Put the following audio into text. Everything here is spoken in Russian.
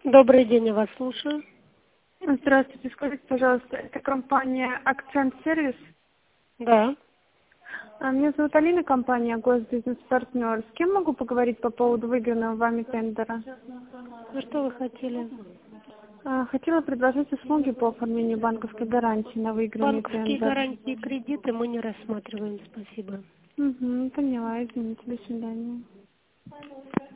Добрый день, я вас слушаю. Здравствуйте, скажите, пожалуйста, это компания «Акцент Сервис»? Да. Меня зовут Алина, компания «Госбизнес-партнер». С кем могу поговорить по поводу выигранного вами тендера? Ну что вы хотели? Хотела предложить услуги по оформлению банковской гарантии на выигранный Банковские тендер. гарантии и кредиты мы не рассматриваем, спасибо. Поняла, извините, до свидания.